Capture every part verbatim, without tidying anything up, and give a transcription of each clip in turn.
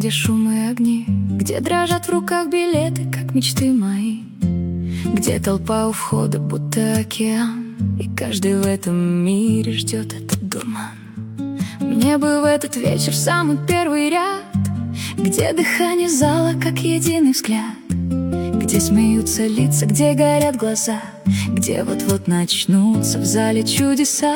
где шум и огни, где дрожат в руках билеты, как мечты мои, где толпа у входа, будто океан, и каждый в этом мире ждет этот дурман. Мне бы в этот вечер в самый первый ряд, где дыхание зала, как единый взгляд, где смеются лица, где горят глаза, где вот-вот начнутся в зале чудеса.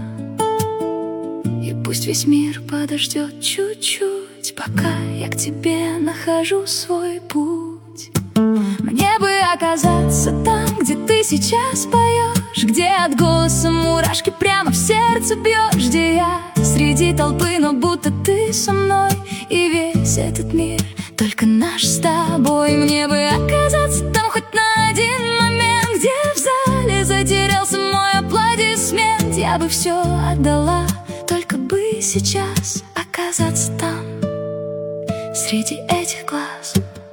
И пусть весь мир подождет чуть-чуть, пока я к тебе нахожу свой путь. Мне бы оказаться там, где ты сейчас поешь, где от голоса мурашки прямо в сердце бьешь, где я среди толпы, но будто ты со мной, и весь этот мир только наш с тобой. Мне бы оказаться там хоть на один момент, где в зале затерялся мой аплодисмент. Я бы все отдала, только бы сейчас оказаться там, среди этих глаз.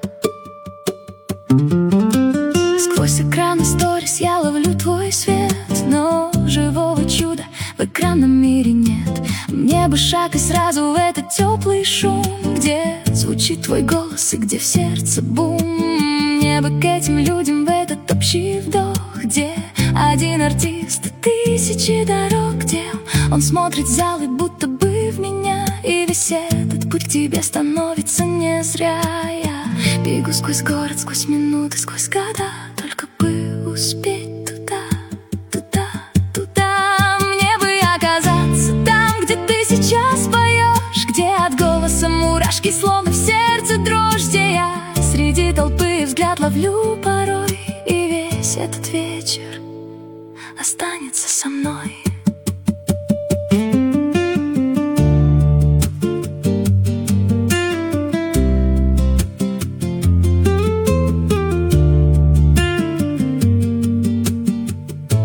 Сквозь экраны сторис я ловлю твой свет, но живого чуда в экранном мире нет. Мне бы шаг и сразу в этот теплый шум, где звучит твой голос и где в сердце бум. Мне бы к этим людям в этот общий вдох, где один артист и тысячи дорог, где он смотрит в зал и будто бы в меня, и весь этот путь к тебе становится не зря. Я бегу сквозь город, сквозь минуты, сквозь года, только бы успеть туда, туда, туда. Мне бы оказаться там, где ты сейчас поешь, где от голоса мурашки словно в сердце дрожь, где я среди толпы взгляд ловлю порой, и весь этот вечер останется со мной.